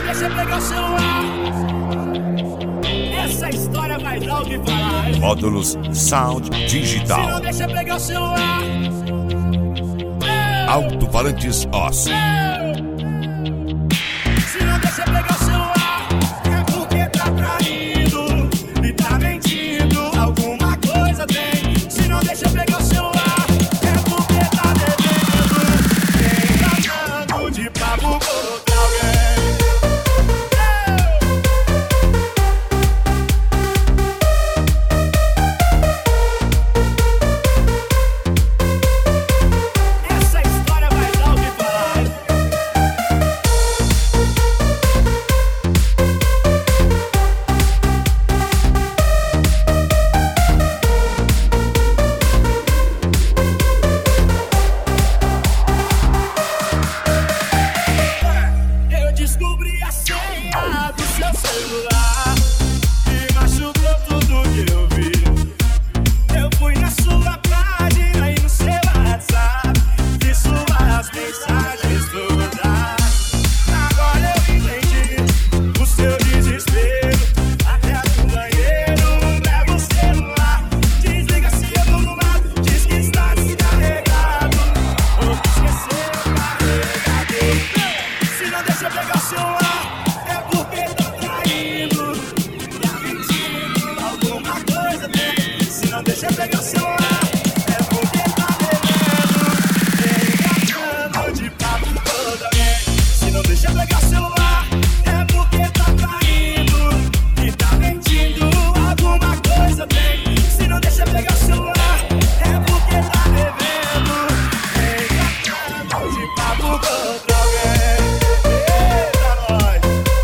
deixa eu pegar o celular. Essa história vai dar o que falar. Módulos Sound Digital. Se não deixa eu pegar o celular. Alto-falantes OS. Se não deixa eu pegar o celular, é porque tá traindo e tá mentindo. Alguma coisa tem. Se não deixa eu pegar o celular, é porque tá devendo. Tem tratando de papo com outra alguém. Essa história vai dar o que falar. Eu descobri a senha do seu celular e machucou tudo que eu vi. Eu fui na sua página e no seu WhatsApp, vi suas mensagens todas. Agora eu entendi o seu desespero. Até no banheiro leva o celular. Desliga se eu tô no mato, diz que está descarregado ou que esqueceu o carregador. Se não deixa eu pegar o celular, é porque tá traindo, tá mentindo, alguma coisa tem. Se não deixa eu pegar o celular, é porque tá devendo, tem gastando de papo toda vez. Se não deixa eu pegar o celular, é porque tá traindo e tá mentindo, alguma coisa tem. Se não deixa eu pegar o celular, é porque tá devendo, tem gastando de papo contra alguém. Eita, nós!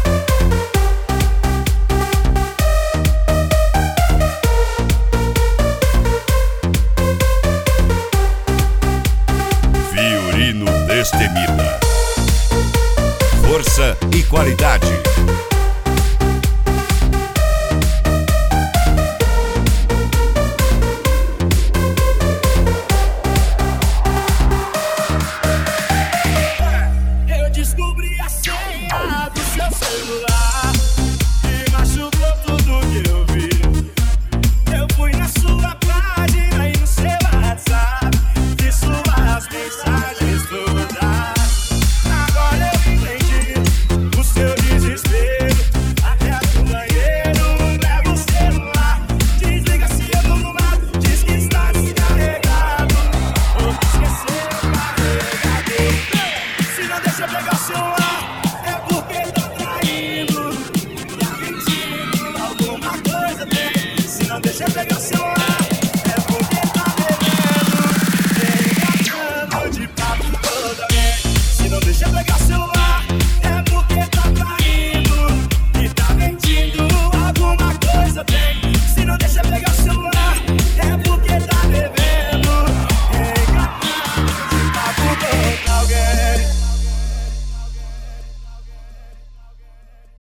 Fiorino Destemida. Força e qualidade. Eu descobri a senha do seu celular